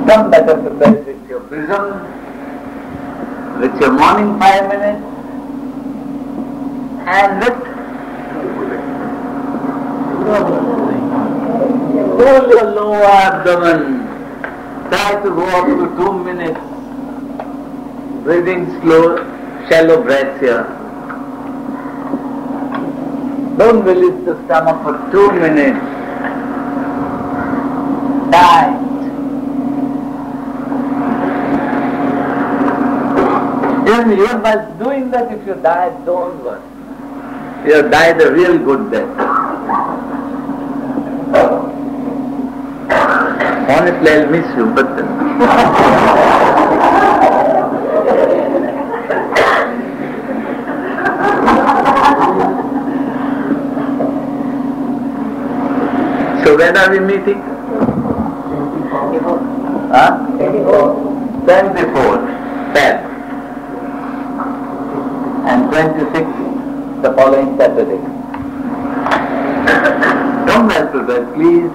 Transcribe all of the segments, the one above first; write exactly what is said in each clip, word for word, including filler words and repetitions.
Come better prepared with your prism, with your morning five minutes, and with pull your lower abdomen. Try to go up to two minutes. Breathing slow, shallow breaths here. Don't release the stomach for two minutes. Tight. Even, even while doing that, if you die, don't worry. You have died a real good death. Honestly, I'll miss you, but so when are we meeting? Huh? twenty-fourth Feb and twenty-sixth the following Saturday. Come well prepared, please.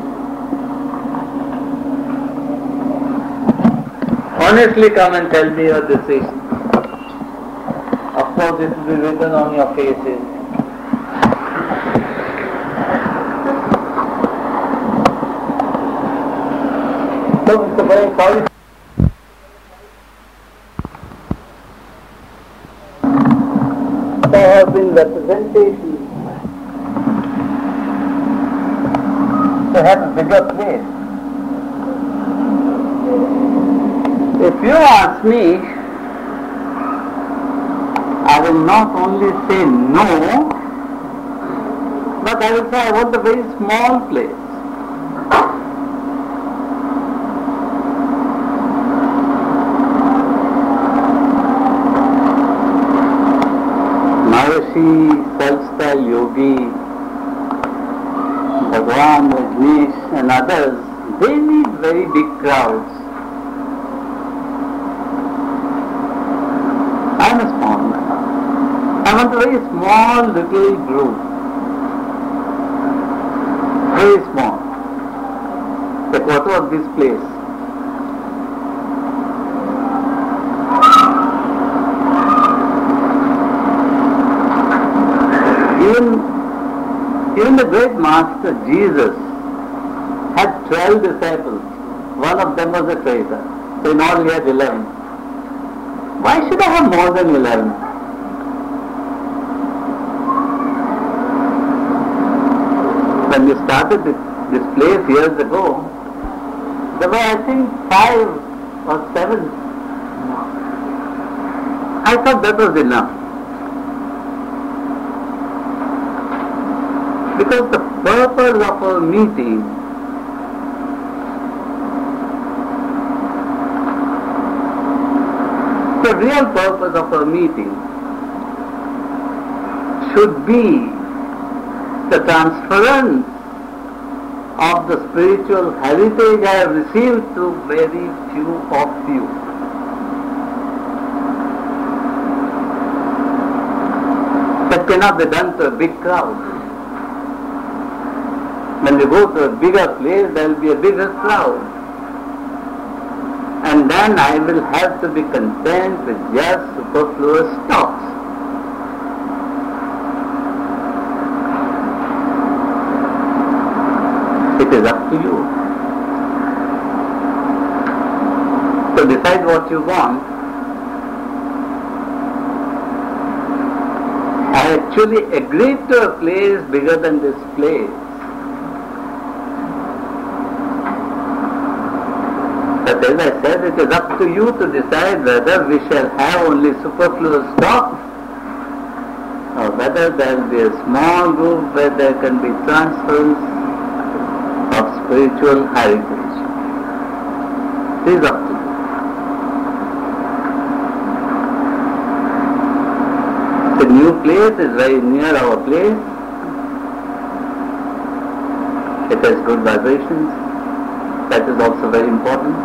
Honestly come and tell me your decision. Of course it will be written on your faces. So it's a very sorry. There have been representations to have a bigger place. If you ask me, I will not only say no, but I will say I want a very small place. Maharishi, self-style yogi, Bhagwan, Rajneesh and others, they need very big crowds. I am a small man. I want a very small little group. Very small. The quarter of this place. Even, even the great master Jesus had twelve disciples. One of them was a traitor. So in all he had eleven. Why should I have more than eleven? When we started this, this place years ago, there were I think five or seven. I thought that was enough. Because the purpose of our meeting the real purpose of our meeting should be the transference of the spiritual heritage I have received to very few of you. That cannot be done to a big crowd. When we go to a bigger place, there will be a bigger crowd. And then I will have to be content with just superfluous talks. It is up to you. So decide what you want. I actually agreed to a place bigger than this place. But as I said, it is up to you to decide whether we shall have only superfluous talk or whether there will be a small group where there can be transference of spiritual heritage. It is up to you. The new place is very near our place. It has good vibrations. That is also very important.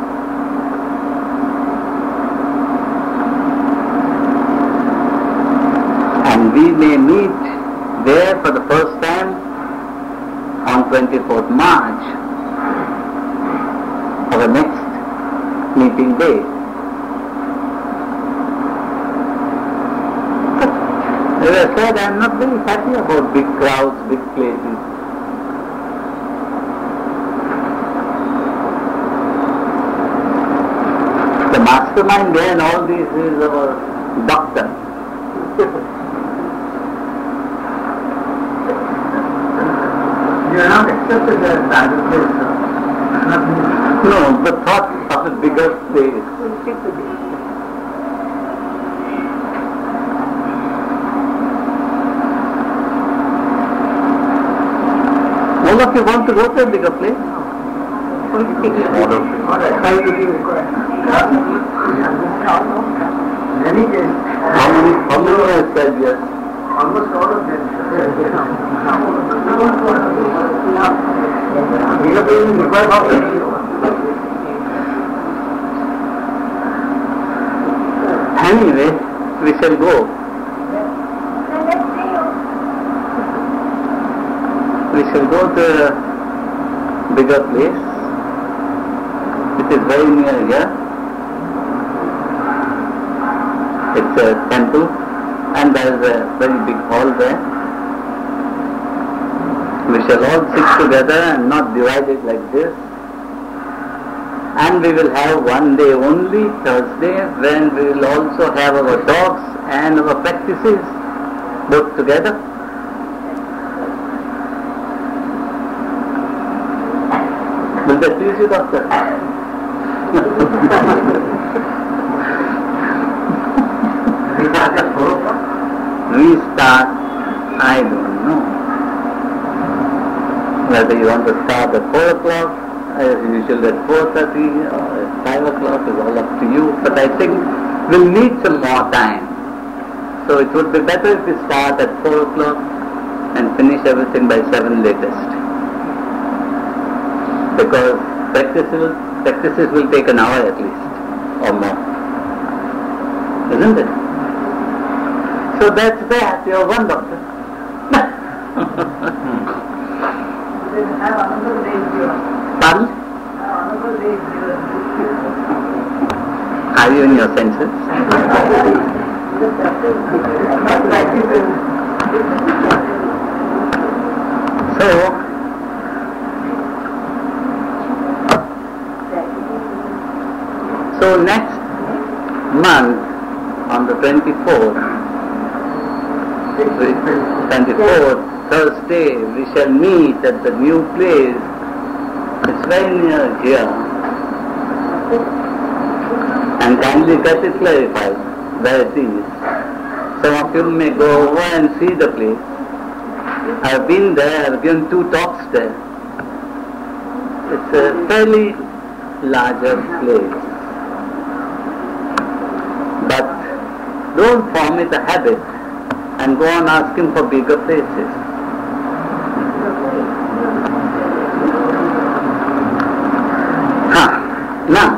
And we may meet there for the first time on twenty-fourth March for the next meeting day. As I said, I am not very happy about big crowds, big places. The mastermind behind all this is our doctor. You are not accepted as bad place. No, the thought of a bigger place. All of you want to go to a bigger place? Many cases. How many, how many have said yes? Almost all of them. Anyway, we shall go. We shall go to a bigger place. It is very near here. It's a temple and there is a very big hall there. We shall all sit together and not divided like this. And we will have one day only, Thursday, when we will also have our talks and our practices both together. Will that please you, Doctor? We start, I don't know. Whether you want to start at four o'clock, as usual at four thirty or at five o'clock is all up to you. But I think we'll need some more time. So it would be better if we start at four o'clock and finish everything by seven latest. Because practices, practices will take an hour at least or more. Isn't it? So that's that. You're one doctor. Pardon? Are you in your senses? So, so next month on the twenty-fourth, twenty-fourth, Thursday, we shall meet at the new place. It's very near here. And kindly get it clarified where it is. Some of you may go over and see the place. I've been there, I've given two talks there. It's a fairly larger place. But don't form it a habit and go on asking for bigger places. Huh. Now.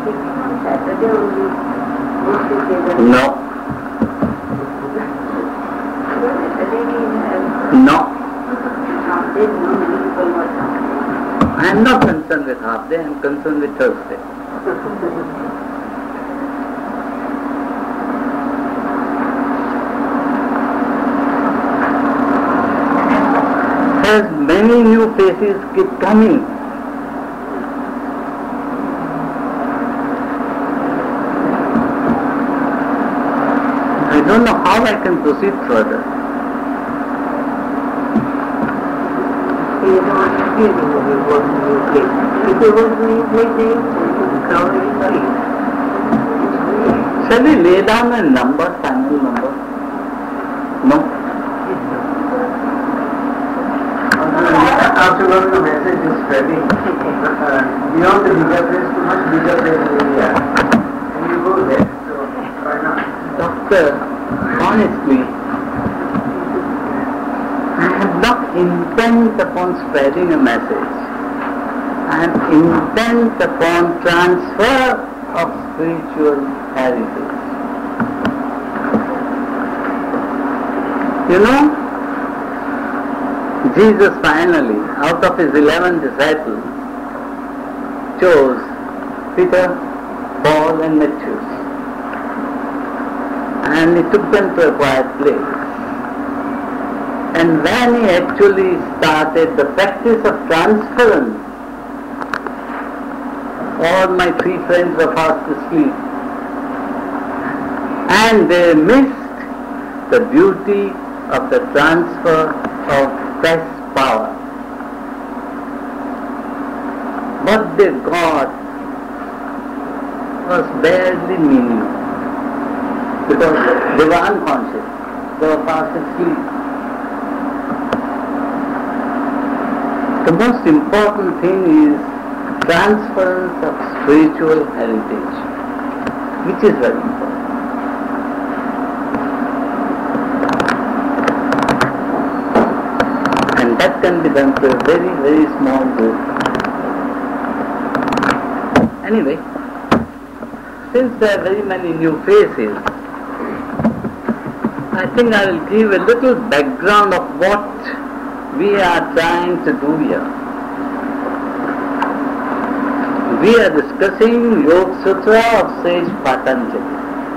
No. No. I am not concerned with half day, I am concerned with Thursday. As many new faces keep coming. I don't know how I can proceed further. Shall we lay down a number, final number? No? After the message is spreading, uh, beyond the bigger place to much bigger place in India. And you go there, so why not? Doctor, honestly, I am not intent upon spreading a message. I am intent upon transfer of spiritual heritage. You know, Jesus finally, out of his eleven disciples, chose Peter, Paul and Matthias, and he took them to a quiet place. And when he actually started the practice of transference, all my three friends were fast asleep, and they missed the beauty of the transfer of fresh power. What they got was barely meaningless, because they were unconscious, they were fast asleep. The most important thing is transference of spiritual heritage, which is very important. And that can be done to a very, very small group. Anyway, since there are very many new faces, I think I will give a little background of what we are trying to do here. We are discussing Yoga Sutra of Sage Patanjali.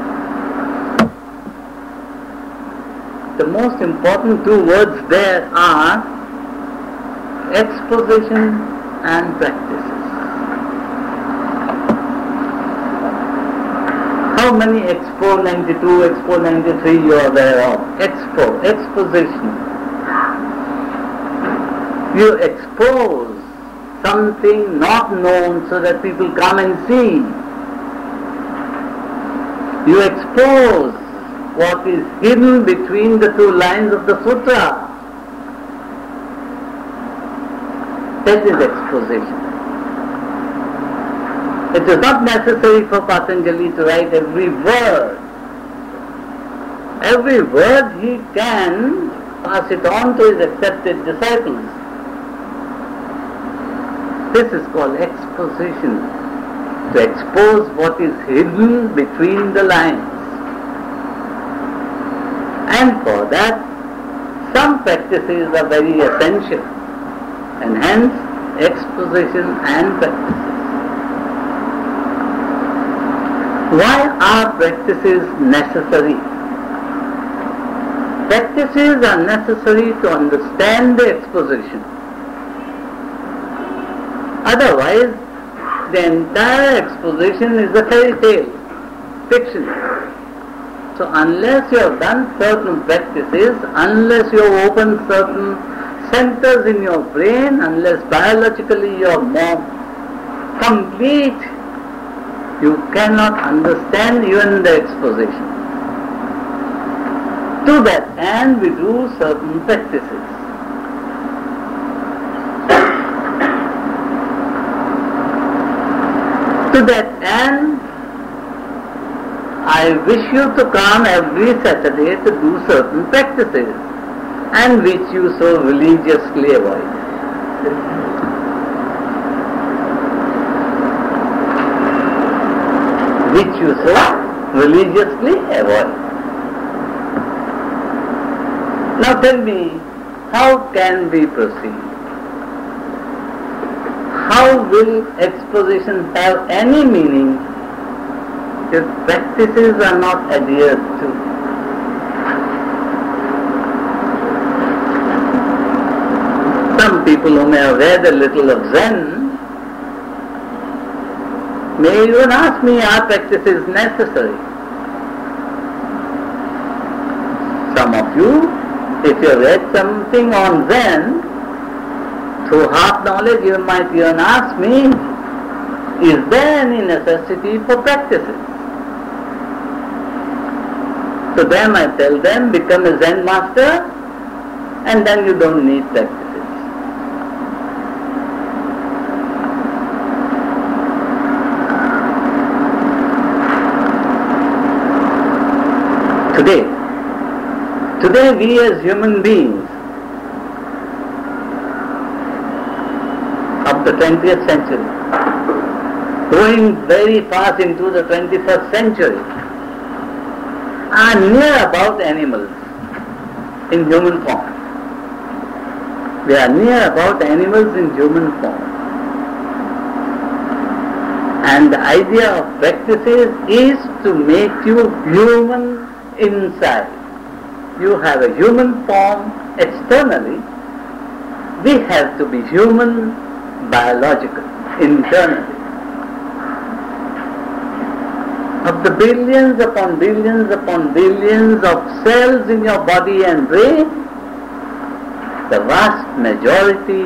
The most important two words there are exposition and practices. How many Expo ninety-two, Expo ninety-three you are aware of? Expo, exposition. You expose something not known so that people come and see. You expose what is hidden between the two lines of the sutra. That is exposition. It is not necessary for Patanjali to write every word. Every word he can pass it on to his accepted disciples. This is called exposition, to expose what is hidden between the lines. And for that, some practices are very essential, and hence exposition and practices. Why are practices necessary? Practices are necessary to understand the exposition. Otherwise, the entire exposition is a fairy tale, fiction. So unless you have done certain practices, unless you have opened certain centers in your brain, unless biologically you are more complete, you cannot understand even the exposition. To that end, we do certain practices. To that end, I wish you to come every Saturday to do certain practices, and which you so religiously avoid. Which you so religiously avoid. Now tell me, how can we proceed? How will exposition have any meaning if practices are not adhered to? Some people who may have read a little of Zen may even ask me, are practices necessary? Some of you, if you read something on Zen, through half knowledge you might even ask me, is there any necessity for practices? So then I tell them, become a Zen master, and then you don't need practices. Today, today we as human beings of the twentieth century, going very fast into the twenty-first century, are near about animals in human form. We are near about animals in human form. And the idea of practices is to make you human inside. You have a human form externally. We have to be human biologically, internally. Of the billions upon billions upon billions of cells in your body and brain, the vast majority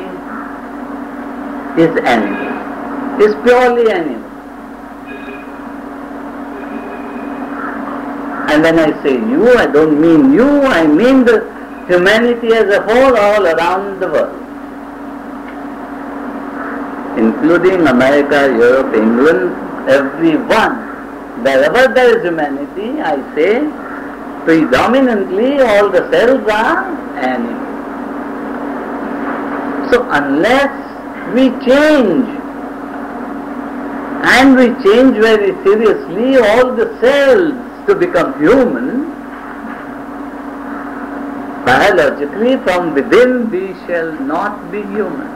is animal, is purely animal. And when I say you, I don't mean you, I mean the humanity as a whole all around the world, including America, Europe, England, everyone. Wherever there is humanity, I say, predominantly all the cells are animal. So unless we change, and we change very seriously all the cells to become human, biologically from within we shall not be human.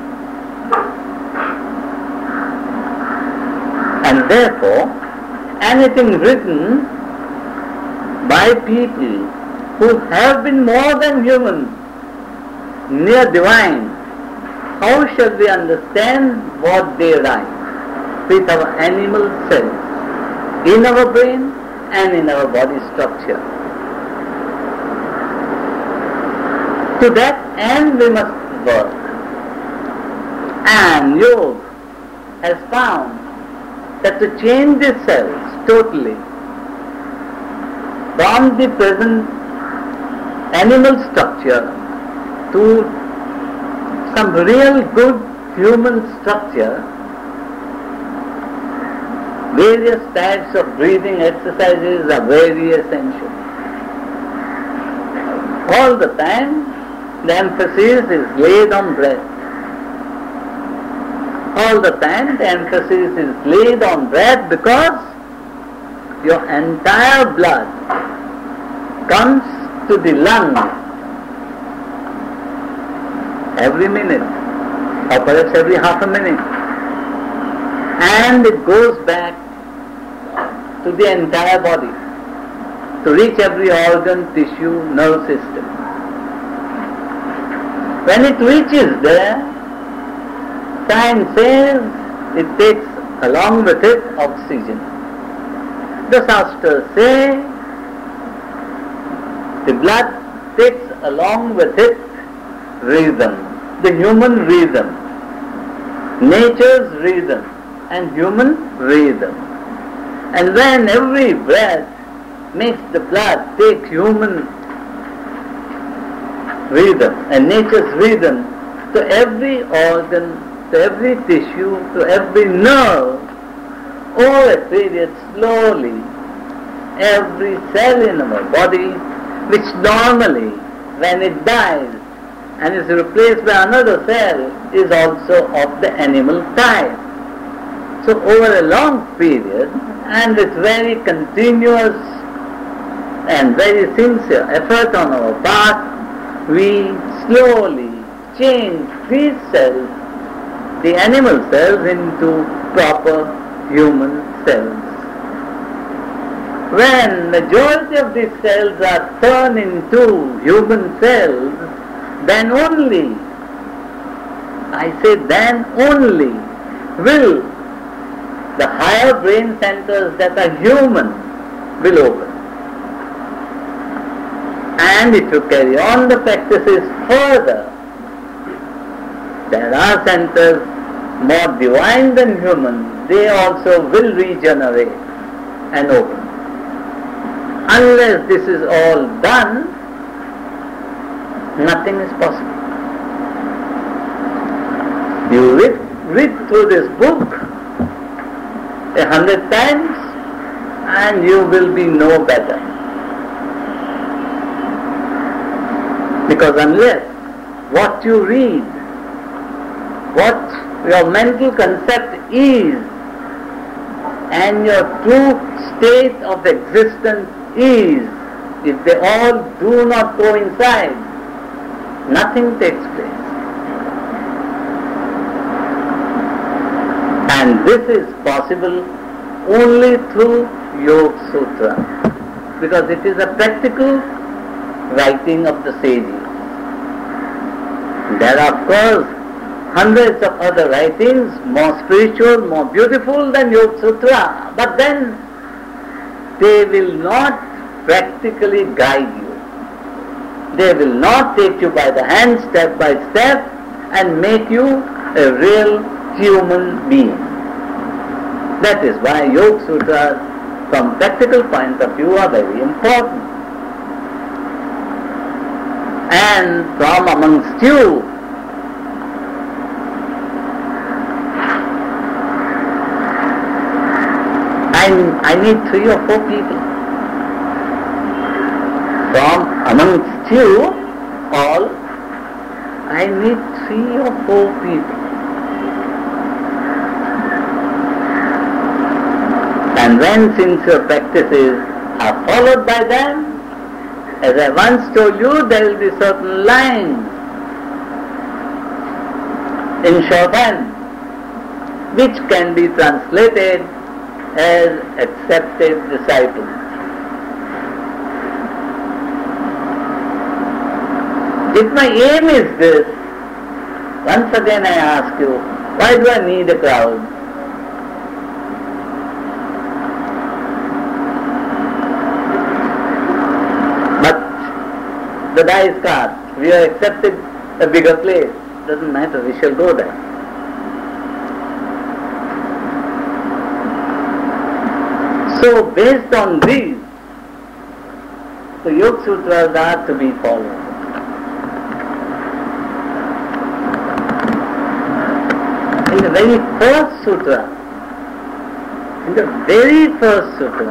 And therefore, anything written by people who have been more than human, near divine, how shall we understand what they write? With our animal cells, in our brain and in our body structure. To that end we must work. And Yoga has found that to change the cells totally from the present animal structure to some real good human structure, various types of breathing exercises are very essential. All the time the emphasis is laid on breath. All the time the emphasis is laid on breath because your entire blood comes to the lung every minute, or perhaps every half a minute, and it goes back to the entire body to reach every organ, tissue, nerve system. When it reaches there, science says it takes along with it oxygen. The Shastras say the blood takes along with it rhythm, the human rhythm, nature's rhythm and human rhythm. And when every breath makes the blood take human rhythm and nature's rhythm to every organ, to every tissue, to every nerve, over a period slowly, every cell in our body, which normally when it dies and is replaced by another cell, is also of the animal type. So over a long period and with very continuous and very sincere effort on our part, we slowly change these cells, the animal cells, into proper human cells. When majority of these cells are turned into human cells, then only, I say then only, will the higher brain centers that are human will open. And if you carry on the practices further, there are centers more divine than human, they also will regenerate and open. Unless this is all done, nothing is possible. You read, read through this book a hundred times and you will be no better. Because unless what you read, what your mental concept is, and your true state of existence is, if they all do not coincide, nothing takes place. And this is possible only through Yoga Sutra, because it is a practical writing of the sages. There are of course hundreds of other writings, more spiritual, more beautiful than Yoga Sutra, but then they will not practically guide you. They will not take you by the hand step by step and make you a real human being. That is why Yoga Sutras from practical point of view are very important. And from amongst you, I, I need three or four people. From amongst you all, I need three or four people. And when sincere practices are followed by them, as I once told you, there will be certain lines in shorthand which can be translated as accepted disciples. If my aim is this, once again I ask you, why do I need a crowd? But the die is cast. We have accepted a bigger place. Doesn't matter, we shall go there. So based on these, the Yoga Sutras are to be followed. In the very first sutra, in the very first sutra,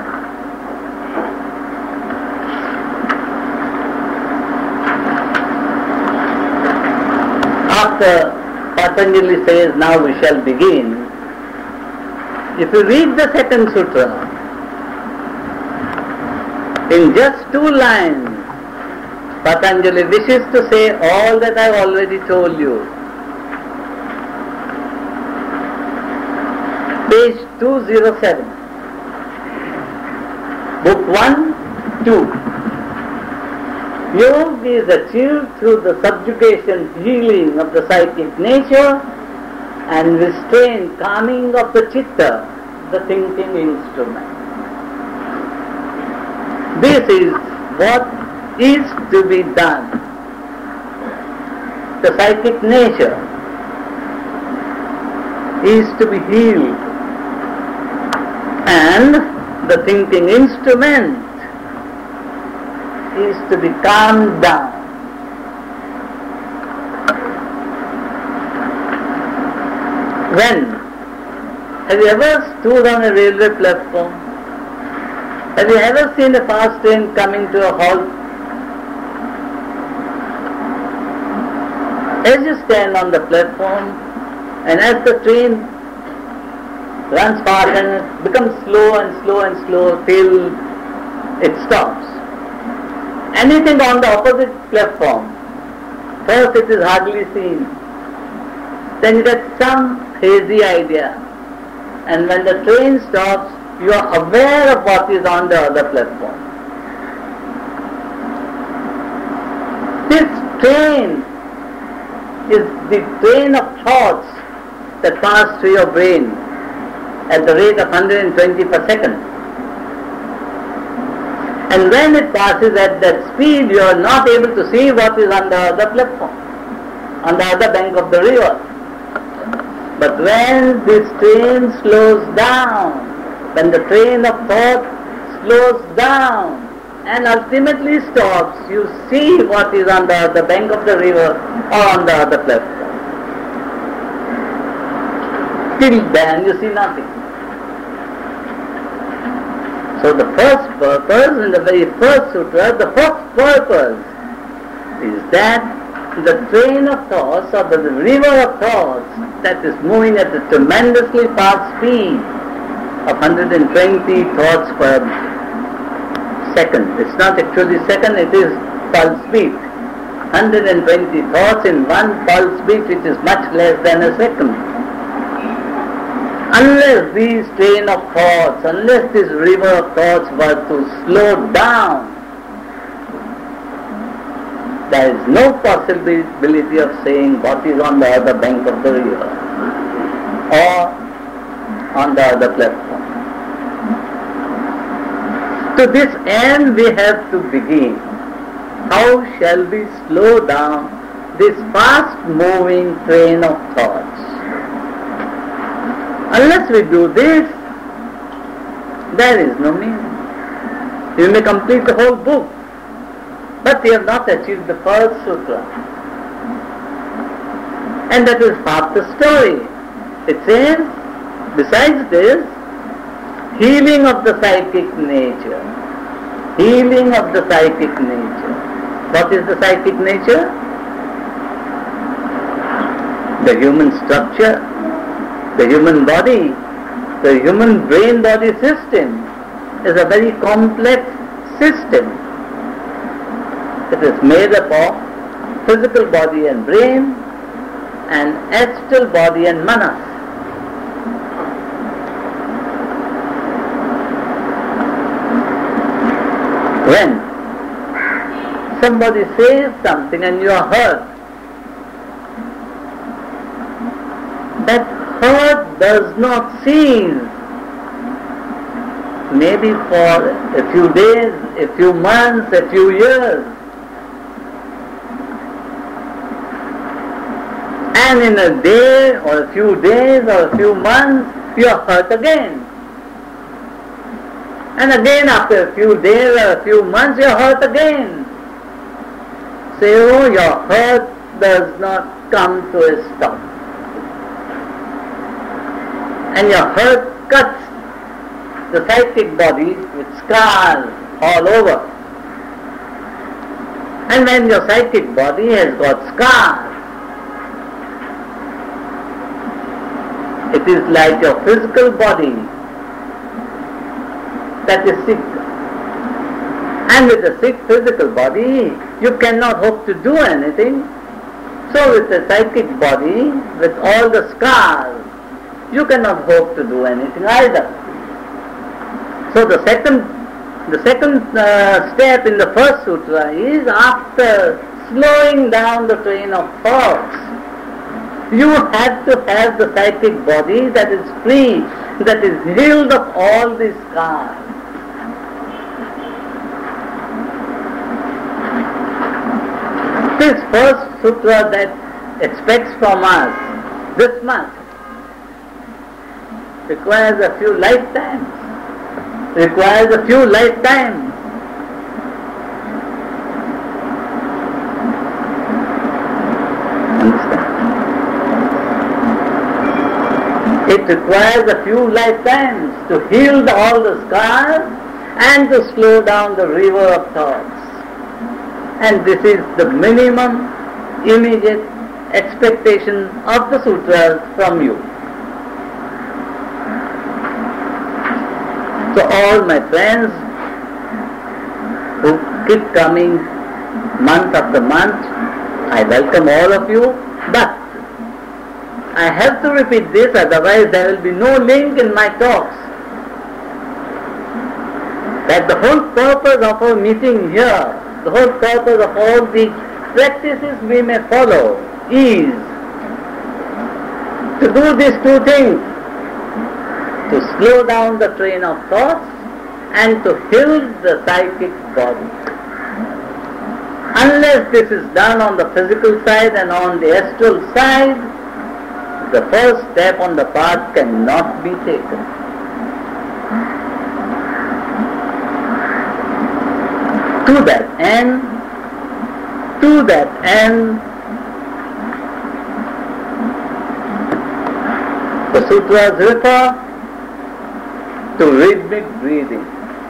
after Patanjali says, now we shall begin, if you read the second sutra, in just two lines, Patanjali wishes to say all that I have already told you. Page two oh seven, Book one, two. Yoga is achieved through the subjugation, healing of the psychic nature and restraint, calming of the chitta, the thinking instrument. This is what is to be done. The psychic nature is to be healed, and the thinking instrument is to be calmed down. When? Have you ever stood on a railway platform? Have you ever seen a fast train coming to a halt? As you stand on the platform, and as the train runs fast and it becomes slow and slow and slow till it stops. Anything on the opposite platform, first it is hardly seen, then you get some hazy idea, and when the train stops, you are aware of what is on the other platform. This train is the train of thoughts that pass through your brain at the rate of one hundred twenty per second. And when it passes at that speed, you are not able to see what is on the other platform, on the other bank of the river. But when this train slows down, when the train of thought slows down and ultimately stops, you see what is on the other bank of the river or on the other platform. Till then you see nothing. So the first purpose, in the very first sutra, the first purpose is that the train of thoughts or the river of thoughts that is moving at a tremendously fast speed of one hundred twenty thoughts per second. It's not actually second, it is pulse beat. one hundred twenty thoughts in one pulse beat, which is much less than a second. Unless these train of thoughts, unless this river of thoughts were to slow down, there is no possibility of saying what is on the other bank of the river or on the other platform. To this end we have to begin. How shall we slow down this fast moving train of thoughts? Unless we do this, there is no meaning. You may complete the whole book, but you have not achieved the first sutra. And that is half the story. It says, besides this, healing of the psychic nature. Healing of the psychic nature. What is the psychic nature? The human structure, the human body, the human brain-body system is a very complex system. It is made up of physical body and brain and astral body and manas. When somebody says something and you are hurt, that hurt does not cease. Maybe for a few days, a few months, a few years. And in a day or a few days or a few months, you are hurt again. And again after a few days or a few months, you are hurt again. Say, oh, your hurt does not come to a stop. And your hurt cuts the psychic body with scars all over. And when your psychic body has got scars, it is like your physical body that is sick. And with a sick physical body, you cannot hope to do anything. So with a psychic body, with all the scars, you cannot hope to do anything either. So the second, the second uh, step in the first sutra is, after slowing down the train of thoughts, you have to have the psychic body that is free, that is healed of all these scars. This first sutra that expects from us this much requires a few lifetimes. Requires a few lifetimes. Understand? It requires a few lifetimes to heal the, all the scars and to slow down the river of thoughts. And this is the minimum immediate expectation of the sutras from you. So all my friends who keep coming month after month, I welcome all of you, but I have to repeat this, otherwise there will be no link in my talks. That the whole purpose of our meeting here, the whole purpose of all the practices we may follow is to do these two things: to slow down the train of thoughts and to heal the psychic body. Unless this is done on the physical side and on the astral side, the first step on the path cannot be taken. To that end, to that end, the sutras refer to rhythmic breathing.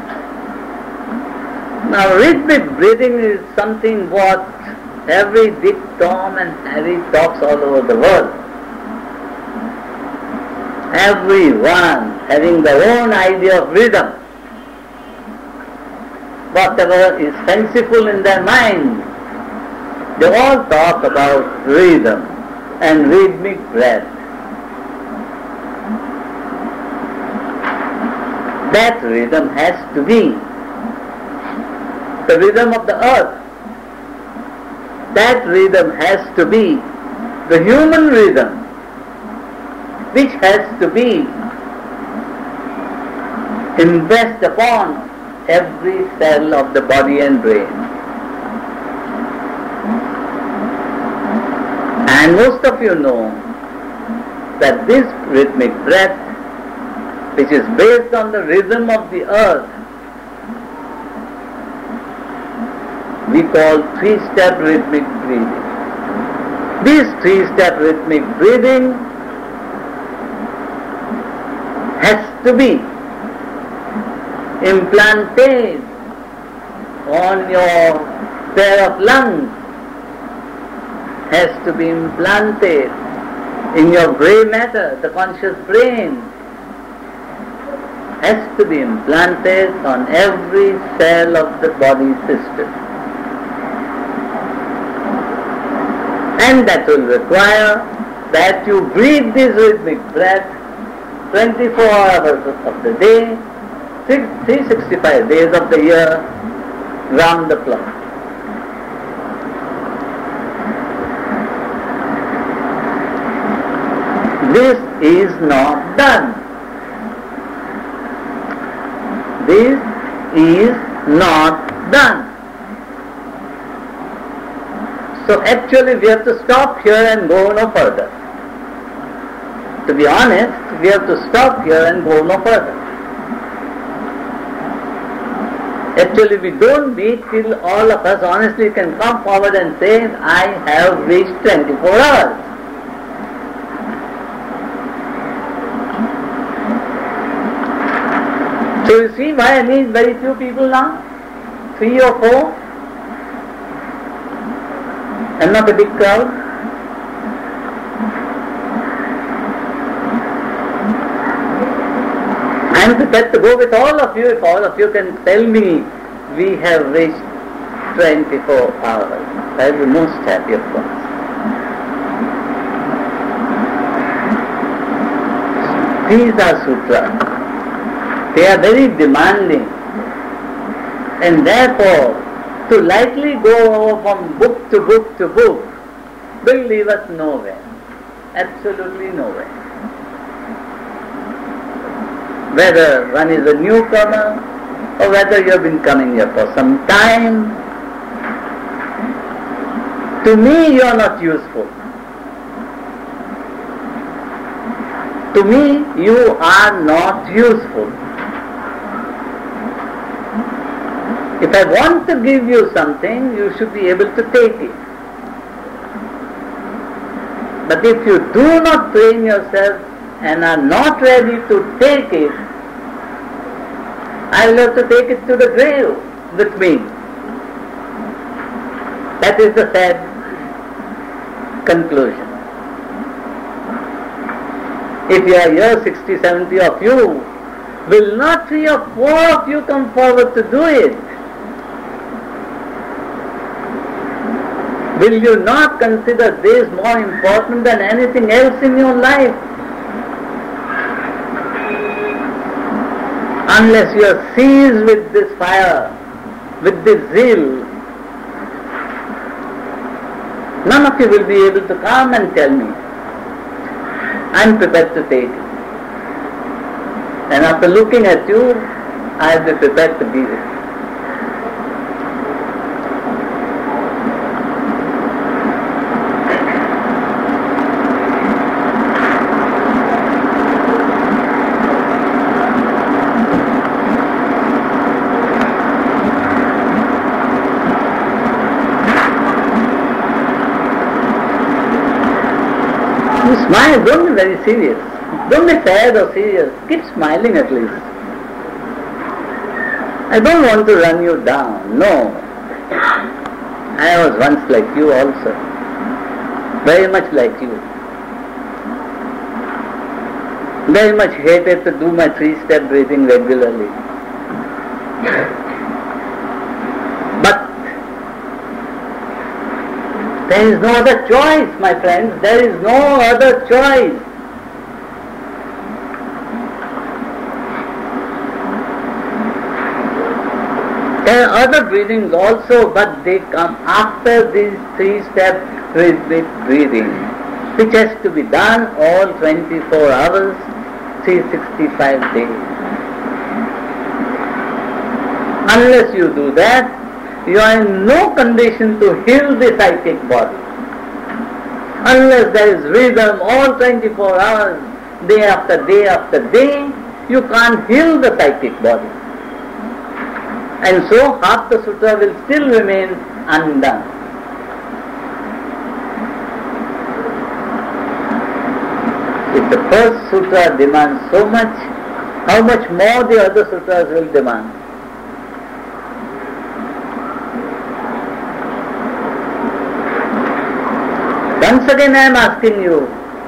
Now, rhythmic breathing is something what every Dick, Tom and Harry talks all over the world. Everyone having their own idea of rhythm. Whatever is fanciful in their mind, they all talk about rhythm and rhythmic breath. That rhythm has to be the rhythm of the earth. That rhythm has to be the human rhythm, which has to be impressed upon every cell of the body and brain. And most of you know that this rhythmic breath, which is based on the rhythm of the earth, we call three-step rhythmic breathing. This three-step rhythmic breathing has to be implanted on your pair of lungs, has to be implanted in your grey matter, the conscious brain, has to be implanted on every cell of the body system. And that will require that you breathe this rhythmic breath twenty-four hours of the day, three hundred sixty-five days of the year, round the clock. This is not done. This is not done. So actually we have to stop here and go no further. To be honest, we have to stop here and go no further. Actually we don't wait till all of us honestly can come forward and say, I have reached twenty-four hours. So you see why I meet very few people now? Three or four? And not a big crowd? I am prepared to go with all of you if all of you can tell me we have reached twenty-four hours. I will be most happy, of course. These are sutras. They are very demanding, and therefore to lightly go from book to book to book will leave us nowhere, absolutely nowhere. Whether one is a newcomer or whether you have been coming here for some time, to me you are not useful. To me you are not useful. If I want to give you something, you should be able to take it. But if you do not train yourself and are not ready to take it, I will have to take it to the grave with me. That is the sad conclusion. If you are here, sixty, seventy of you, will not three or four of you come forward to do it? Will you not consider this more important than anything else in your life? Unless you are seized with this fire, with this zeal, none of you will be able to come and tell me, I am prepared to take it. And after looking at you, I will be prepared to be with you. Smile, don't be very serious. Don't be sad or serious. Keep smiling at least. I don't want to run you down. No. I was once like you also. Very much like you. Very much hated to do my three-step breathing regularly. But there is no other choice, my friends. There is no other choice. There are other breathings also, but they come after these three step rhythmic breathing, which has to be done all twenty-four hours, three hundred sixty-five days. Unless you do that, you are in no condition to heal the psychic body. Unless there is rhythm all twenty-four hours, day after day after day, you can't heal the psychic body. And so half the sutra will still remain undone. If the first sutra demands so much, how much more the other sutras will demand? Once again I am asking you,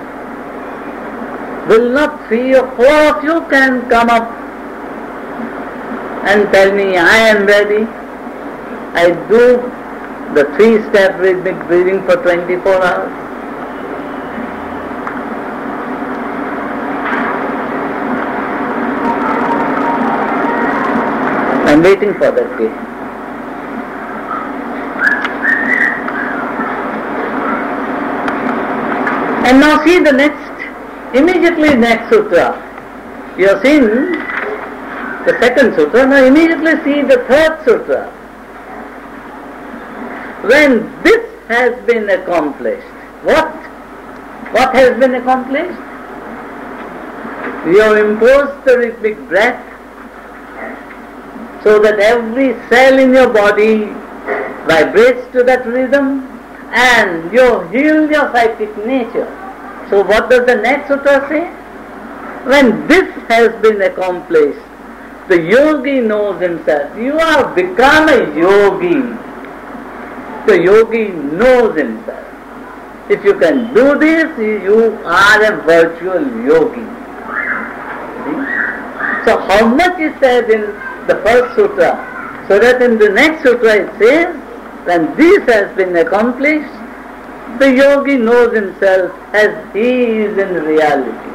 will not three or four of you can come up and tell me, I am ready, I do the three-step rhythmic breathing for twenty-four hours? I am waiting for that day. And now see the next, immediately next sutra. You have seen the second sutra, now immediately see the third sutra. When this has been accomplished, what? What has been accomplished? You have imposed the rhythmic breath so that every cell in your body vibrates to that rhythm, and you heal your psychic nature. So what does the next sutra say? When this has been accomplished, the yogi knows himself. You have become a yogi. The yogi knows himself. If you can do this, you are a virtual yogi. See? So how much is said in the first sutra, so that in the next sutra it says, when this has been accomplished, the yogi knows himself as he is in reality.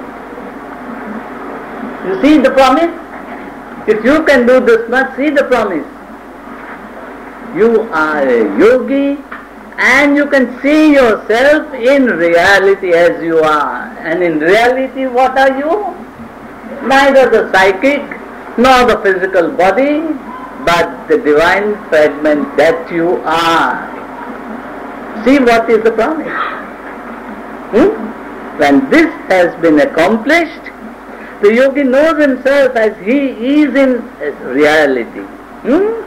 You see the promise? If you can do this much, see the promise. You are a yogi and you can see yourself in reality as you are. And in reality, what are you? Neither the psychic nor the physical body, but the divine fragment that you are. See what is the promise. Hmm? When this has been accomplished, the yogi knows himself as he is in reality. Hmm?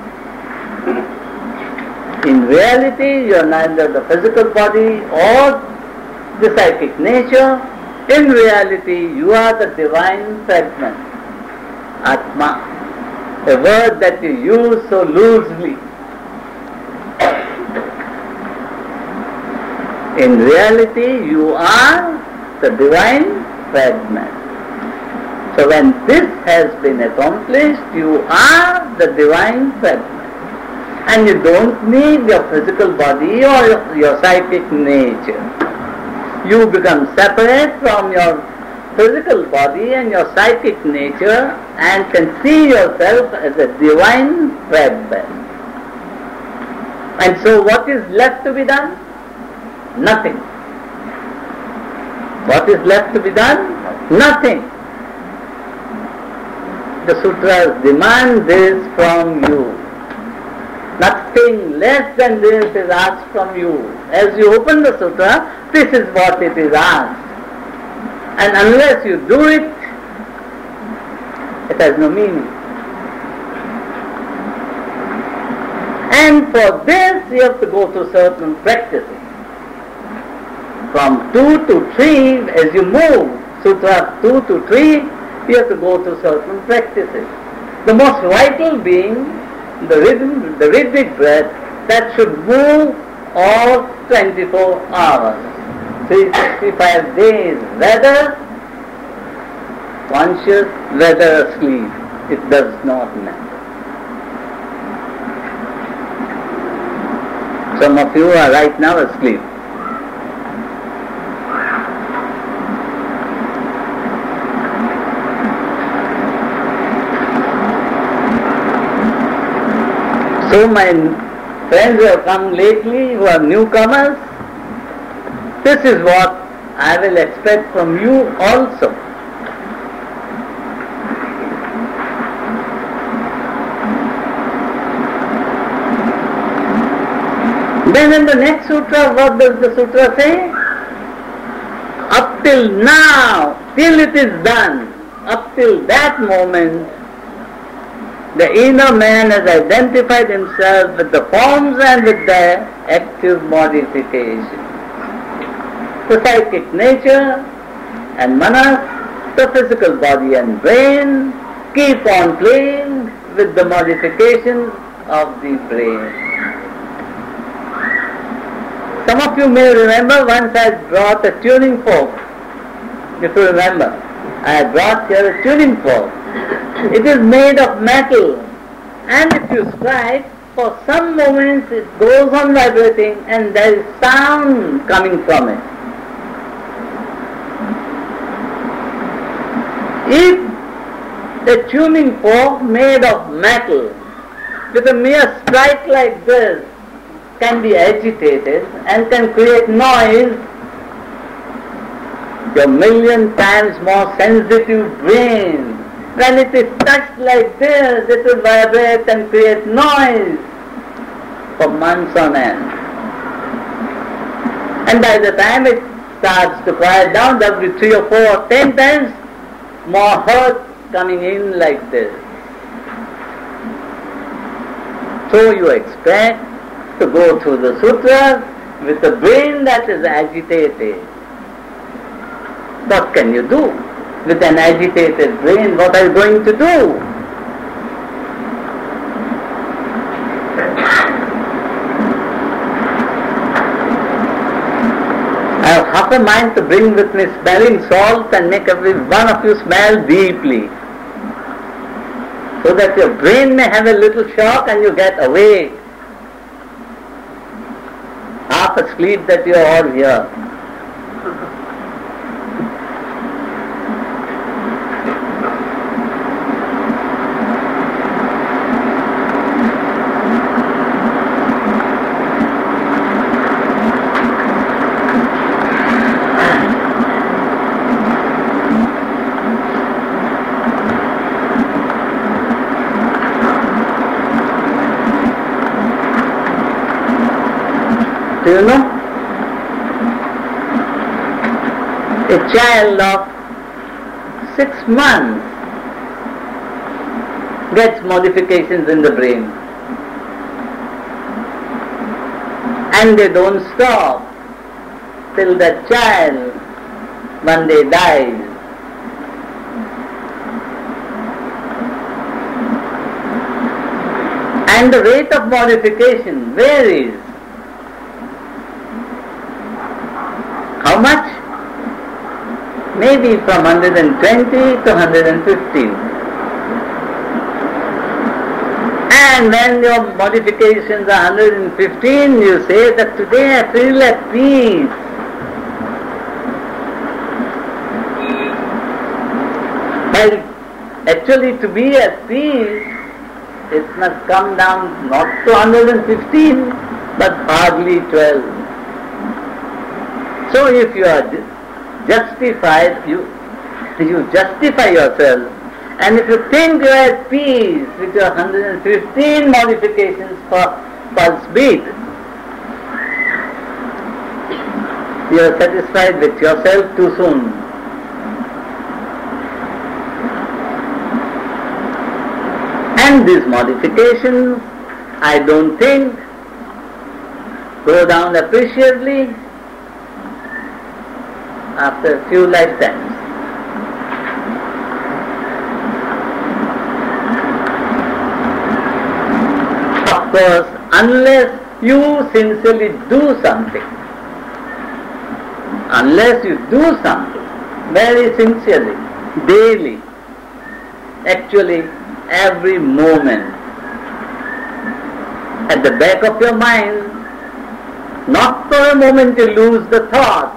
In reality, you are neither the physical body or the psychic nature. In reality, you are the divine fragment, Atma, a word that you use so loosely. In reality, you are the divine fragment. So when this has been accomplished, you are the divine fragment. And you don't need your physical body or your, your psychic nature. You become separate from your physical body and your psychic nature and can see yourself as a divine fragment. And so what is left to be done? Nothing. What is left to be done? Nothing. The sutras demand this from you. Nothing less than this is asked from you. As you open the sutra, this is what it is asked. And unless you do it, it has no meaning. And for this you have to go through certain practices. From two to three, as you move, sutra two to three, you have to go through certain practices. The most vital being the rhythm, the rhythmic breath that should move all twenty-four hours, three hundred sixty-five days, whether conscious, whether asleep, it does not matter. Some of you are right now asleep. So my friends who have come lately, who are newcomers, this is what I will expect from you also. Then in the next sutra, what does the sutra say? Up till now, till it is done, up till that moment, the inner man has identified himself with the forms and with the active modification. The psychic nature and manas, the physical body and brain, keep on playing with the modification of the brain. Some of you may remember once I brought a tuning fork. If you remember, I brought here a tuning fork. It is made of metal, and if you strike, for some moments it goes on vibrating and there is sound coming from it. If the tuning fork made of metal with a mere strike like this can be agitated and can create noise, your million times more sensitive brain, when it is touched like this, it will vibrate and create noise for months on end. And by the time it starts to quiet down, there will be three or four or ten times more hurt coming in like this. So you expect to go through the sutras with a brain that is agitated. What can you do with an agitated brain? What are you going to do? I have half a mind to bring with me smelling salt and make every one of you smell deeply, so that your brain may have a little shock and you get awake. Half asleep that you are all here. Do you know? A child of six months gets modifications in the brain, and they don't stop till that child one day dies. And the rate of modification varies. How much? Maybe from one hundred twenty to one hundred fifteen. And when your modifications are one hundred fifteen, you say that today I feel at peace. But actually to be at peace, it must come down not to one hundred fifteen, but hardly twelve. So if you are justified, you, you justify yourself, and if you think you are at peace with your one hundred fifteen modifications for pulse beat, you are satisfied with yourself too soon. And these modifications, I don't think, go down appreciably after a few lifetimes. Of course, unless you sincerely do something, unless you do something very sincerely, daily, actually every moment, at the back of your mind, not for a moment you lose the thought